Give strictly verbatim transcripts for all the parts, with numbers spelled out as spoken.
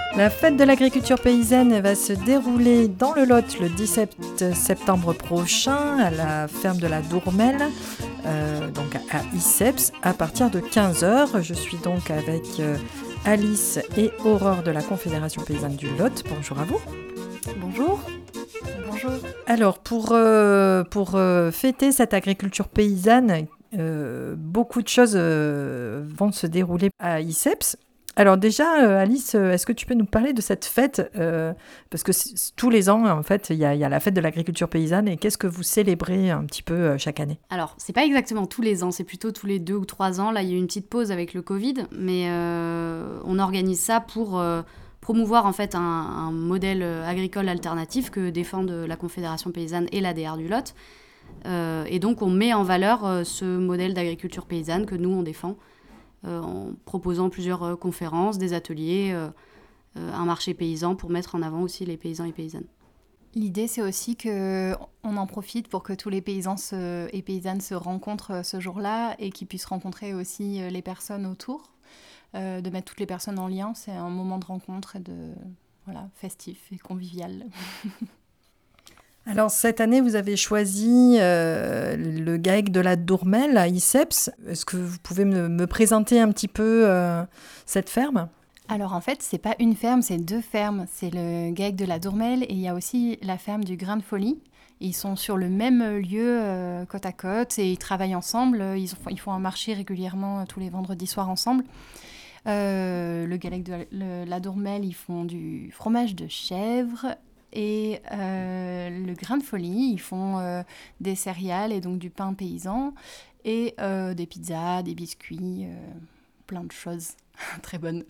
La fête de l'agriculture paysanne va se dérouler dans le Lot le dix-sept septembre prochain à la ferme de la Dourmelle, euh, donc à Iceps, à partir de quinze heures. Je suis donc avec euh, Alice et Aurore de la Confédération paysanne du Lot. Bonjour à vous. Bonjour. Bonjour. Alors, pour, euh, pour euh, fêter cette agriculture paysanne, euh, beaucoup de choses euh, vont se dérouler à Iceps. Alors déjà, euh, Alice, euh, est-ce que tu peux nous parler de cette fête euh, Parce que c- c- tous les ans, en fait, il y, a- il y a la fête de l'agriculture paysanne. Et qu'est-ce que vous célébrez un petit peu euh, chaque année? Alors, c'est pas exactement tous les ans, c'est plutôt tous les deux ou trois ans. Là, il y a eu une petite pause avec le Covid, mais euh, on organise ça pour euh, promouvoir en fait un, un modèle agricole alternatif que défendent la Confédération paysanne et l'A D R du Lot. Euh, et donc, on met en valeur euh, ce modèle d'agriculture paysanne que nous, on défend, euh, en proposant plusieurs euh, conférences, des ateliers, euh, euh, un marché paysan pour mettre en avant aussi les paysans et paysannes. L'idée, c'est aussi qu'on en profite pour que tous les paysans se- et paysannes se rencontrent ce jour-là et qu'ils puissent rencontrer aussi les personnes autour, euh, de mettre toutes les personnes en lien. C'est un moment de rencontre et de, voilà, festif et convivial. Alors cette année, vous avez choisi euh, le GAEC de la Dourmelle à Iceps. Est-ce que vous pouvez me, me présenter un petit peu euh, cette ferme ? Alors en fait, c'est pas une ferme, c'est deux fermes. C'est le GAEC de la Dourmelle et il y a aussi la ferme du Grain de Folie. Ils sont sur le même lieu, euh, côte à côte, et ils travaillent ensemble. Ils, ont, ils font un marché régulièrement euh, tous les vendredis soirs ensemble. Euh, le GAEC de la, la Dourmelle, ils font du fromage de chèvre. Et euh, le Grain de Folie, ils font euh, des céréales et donc du pain paysan. Et euh, des pizzas, des biscuits, euh, plein de choses très bonnes.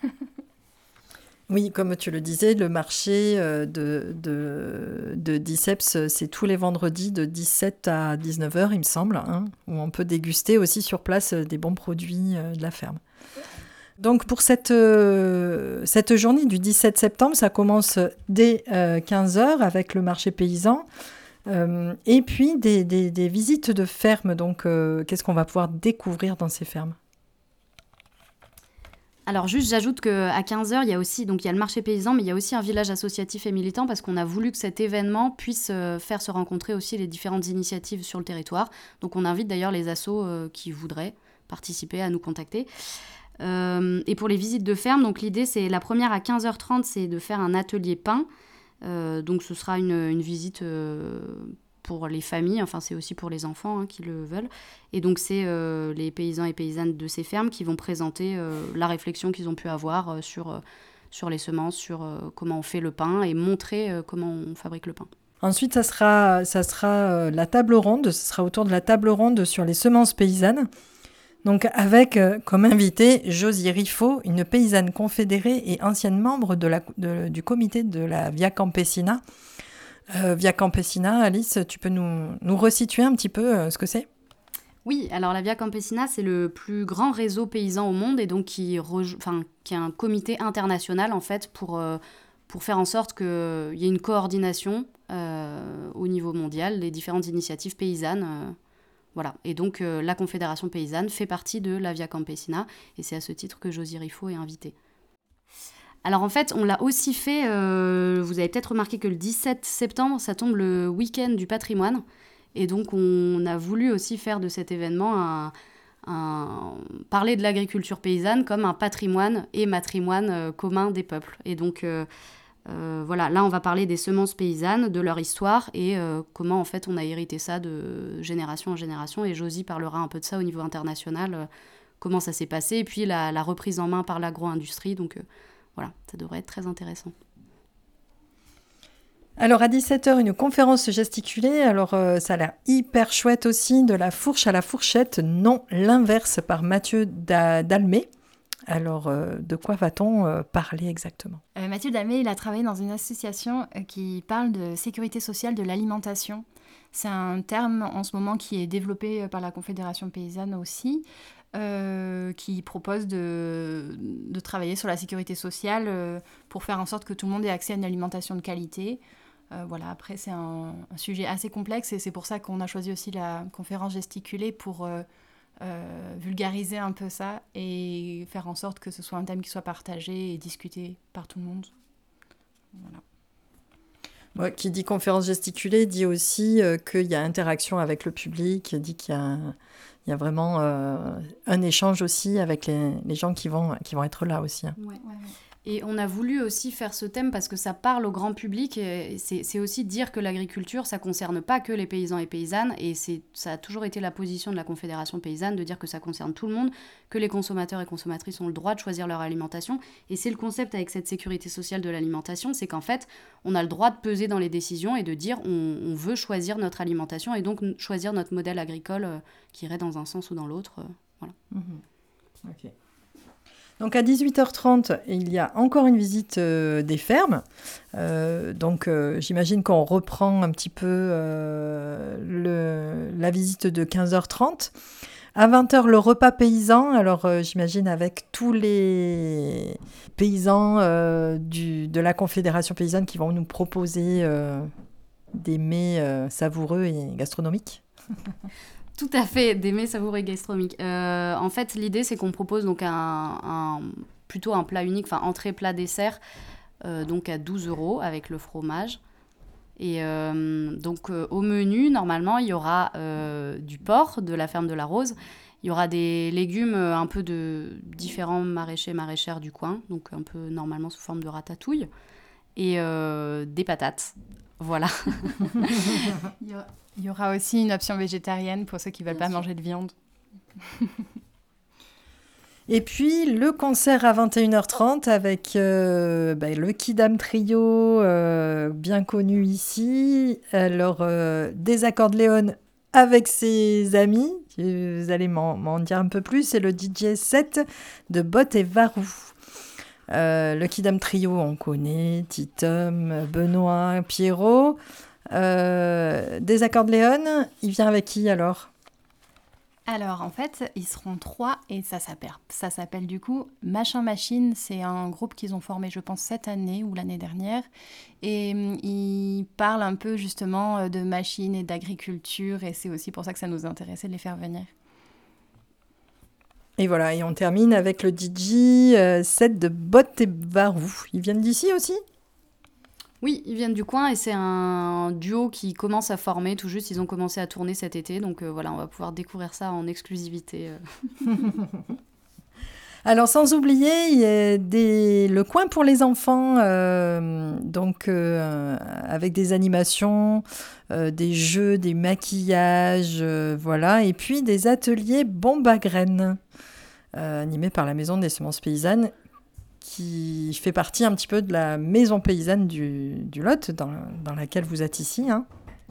Oui, comme tu le disais, le marché euh, de, de, de Diceps, c'est tous les vendredis de dix-sept à dix-neuf heures, il me semble, hein, où on peut déguster aussi sur place euh, des bons produits euh, de la ferme. Donc pour cette, euh, cette journée du dix-sept septembre, ça commence dès euh, quinze heures avec le marché paysan. Euh, et puis des, des, des visites de fermes. Donc euh, qu'est-ce qu'on va pouvoir découvrir dans ces fermes ? Alors juste, j'ajoute qu'à quinze heures, il y a aussi, donc il y a le marché paysan, mais il y a aussi un village associatif et militant parce qu'on a voulu que cet événement puisse euh, faire se rencontrer aussi les différentes initiatives sur le territoire. Donc on invite d'ailleurs les assos euh, qui voudraient participer à nous contacter. Euh, et pour les visites de ferme, donc l'idée, c'est la première à quinze heures trente, c'est de faire un atelier pain. Euh, donc ce sera une, une visite euh, pour les familles, enfin c'est aussi pour les enfants hein, qui le veulent. Et donc c'est euh, les paysans et paysannes de ces fermes qui vont présenter euh, la réflexion qu'ils ont pu avoir euh, sur, euh, sur les semences, sur euh, comment on fait le pain et montrer euh, comment on fabrique le pain. Ensuite, ça sera, ça sera euh, la table ronde, ce sera autour de la table ronde sur les semences paysannes. Donc avec euh, comme invité Josie Riffaut, une paysanne confédérée et ancienne membre de la, de, du comité de la Via Campesina. Euh, Via Campesina, Alice, tu peux nous, nous resituer un petit peu euh, ce que c'est ? Oui, alors la Via Campesina, c'est le plus grand réseau paysan au monde et donc qui, rejo- enfin, qui est un comité international en fait pour, euh, pour faire en sorte qu'il y ait une coordination euh, au niveau mondial des différentes initiatives paysannes. Euh, voilà. Et donc euh, la Confédération paysanne fait partie de la Via Campesina et c'est à ce titre que Josie Riffaut est invitée. Alors en fait, on l'a aussi fait, euh, vous avez peut-être remarqué que le dix-sept septembre, ça tombe le week-end du patrimoine. Et donc on a voulu aussi faire de cet événement un, un, parler de l'agriculture paysanne comme un patrimoine et matrimoine euh, commun des peuples. Et donc euh, euh, voilà, là on va parler des semences paysannes, de leur histoire et euh, comment en fait on a hérité ça de génération en génération. Et Josie parlera un peu de ça au niveau international, euh, comment ça s'est passé, et puis la, la reprise en main par l'agro-industrie. Donc euh, voilà, ça devrait être très intéressant. Alors à dix-sept heures, une conférence gesticulée. Alors euh, ça a l'air hyper chouette aussi, de la fourche à la fourchette, non l'inverse, par Mathieu da- Dalmé. Alors euh, de quoi va-t-on euh, parler exactement ? Euh, Mathieu Dalmé, il a travaillé dans une association euh, qui parle de sécurité sociale de l'alimentation. C'est un terme en ce moment qui est développé par la Confédération paysanne aussi, euh, qui propose de, de travailler sur la sécurité sociale euh, pour faire en sorte que tout le monde ait accès à une alimentation de qualité. Euh, voilà, après, c'est un, un sujet assez complexe et c'est pour ça qu'on a choisi aussi la conférence gesticulée pour euh, euh, vulgariser un peu ça et faire en sorte que ce soit un thème qui soit partagé et discuté par tout le monde. Voilà. Ouais, qui dit conférence gesticulée dit aussi euh, qu'il y a interaction avec le public, dit qu'il y a, il y a vraiment euh, un échange aussi avec les, les gens qui vont, qui vont être là aussi. Hein. Ouais. Ouais, ouais. Et on a voulu aussi faire ce thème parce que ça parle au grand public. Et c'est, c'est aussi dire que l'agriculture, ça ne concerne pas que les paysans et paysannes. Et c'est, ça a toujours été la position de la Confédération paysanne de dire que ça concerne tout le monde, que les consommateurs et consommatrices ont le droit de choisir leur alimentation. Et c'est le concept avec cette sécurité sociale de l'alimentation, c'est qu'en fait, on a le droit de peser dans les décisions et de dire on, on veut choisir notre alimentation et donc choisir notre modèle agricole euh, qui irait dans un sens ou dans l'autre. Euh, voilà. Mmh. Ok. Donc à dix-huit heures trente, il y a encore une visite euh, des fermes. Euh, donc euh, j'imagine qu'on reprend un petit peu euh, le, la visite de quinze heures trente. À vingt heures, le repas paysan. Alors euh, j'imagine avec tous les paysans euh, du, de la Confédération paysanne qui vont nous proposer euh, des mets euh, savoureux et gastronomiques. Tout à fait, des mets savoureux et gastronomiques. Euh, en fait, l'idée, c'est qu'on propose donc un, un, plutôt un plat unique, enfin entrée, plat, dessert, euh, donc à douze euros avec le fromage. Et euh, donc euh, au menu, normalement, il y aura euh, du porc de la ferme de la Rose. Il y aura des légumes euh, un peu de différents maraîchers, maraîchères du coin, donc un peu normalement sous forme de ratatouille. Et euh, des patates. Voilà. il, y aura, il y aura aussi une option végétarienne pour ceux qui ne veulent Bien pas sûr. manger de viande. Et puis, le concert à vingt et une heures trente avec euh, bah, le Kidam Trio, euh, bien connu ici. Alors, euh, des accords de Léon avec ses amis. Vous allez m'en, m'en dire un peu plus. C'est le D J set de Bot et Varou. Euh, le Kidam Trio, on connaît, Titom, Benoît, Pierrot. Euh, des accords de Léon, il vient avec qui alors ? Alors en fait, ils seront trois et ça s'appelle, ça s'appelle du coup Machin Machine. C'est un groupe qu'ils ont formé, je pense, cette année ou l'année dernière. Et euh, ils parlent un peu justement de machines et d'agriculture et c'est aussi pour ça que ça nous intéressait de les faire venir. Et voilà, et on termine avec le D J euh, set de Bot et Varou. Ils viennent d'ici aussi ? Oui, ils viennent du coin et c'est un duo qui commence à former tout juste. Ils ont commencé à tourner cet été, donc euh, voilà, on va pouvoir découvrir ça en exclusivité. Euh. Alors, sans oublier, il y a des... le coin pour les enfants, euh, donc euh, avec des animations, euh, des jeux, des maquillages, euh, voilà, et puis des ateliers bombes à graines, euh, animés par la Maison des Semences Paysannes, qui fait partie un petit peu de la maison paysanne du, du Lot, dans, dans laquelle vous êtes ici. Hein.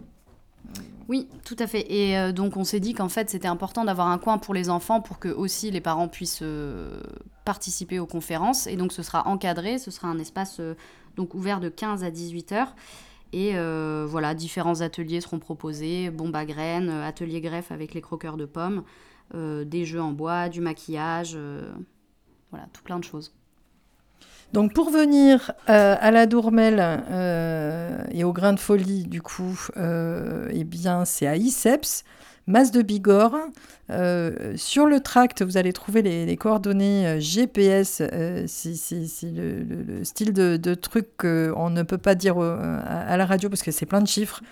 Oui, tout à fait. Et euh, donc, on s'est dit qu'en fait, c'était important d'avoir un coin pour les enfants pour que aussi les parents puissent euh, participer aux conférences. Et donc, ce sera encadré, ce sera un espace euh, donc, ouvert de quinze à dix-huit heures. Et euh, voilà, différents ateliers seront proposés, bombes à graines, atelier greffe avec les croqueurs de pommes, euh, des jeux en bois, du maquillage, euh, voilà, tout plein de choses. Donc pour venir euh, à la Dourmel euh, et au Grain de Folie, du coup, euh, eh bien c'est à Iceps, Mas de Bigorre. Euh, sur le tract, vous allez trouver les, les coordonnées euh, G P S. Euh, c'est, c'est, c'est le, le, le style de, de truc qu'on ne peut pas dire euh, à, à la radio parce que c'est plein de chiffres.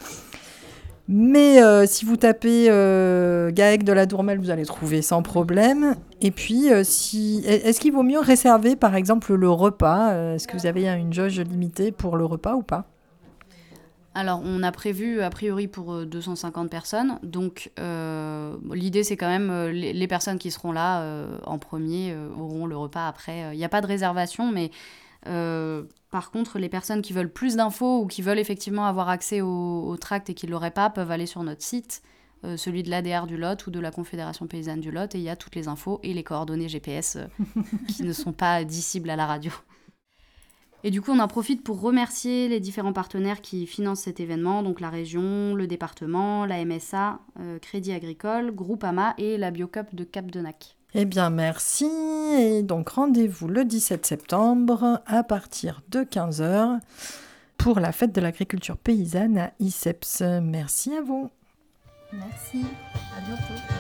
Mais euh, si vous tapez euh, Gaec de la Dourmel, vous allez trouver sans problème. Et puis, euh, si... est-ce qu'il vaut mieux réserver, par exemple, le repas ? Est-ce que vous avez une jauge limitée pour le repas ou pas ? Alors, on a prévu, a priori, pour deux cent cinquante personnes. Donc, euh, l'idée, c'est quand même euh, les, les personnes qui seront là euh, en premier euh, auront le repas après. Il n'y a pas de réservation, mais... Euh, par contre, les personnes qui veulent plus d'infos ou qui veulent effectivement avoir accès au, au tract et qui ne l'auraient pas peuvent aller sur notre site, euh, celui de l'A D R du Lot ou de la Confédération paysanne du Lot, et il y a toutes les infos et les coordonnées G P S euh, qui ne sont pas dissibles à la radio. Et du coup, on en profite pour remercier les différents partenaires qui financent cet événement, donc la région, le département, la M S A, euh, Crédit Agricole, Groupama et la Biocup de Cap-de-Nac. Eh bien, merci. Et donc, rendez-vous le dix-sept septembre à partir de quinze heures pour la fête de l'agriculture paysanne à Iceps. Merci à vous. Merci. À bientôt.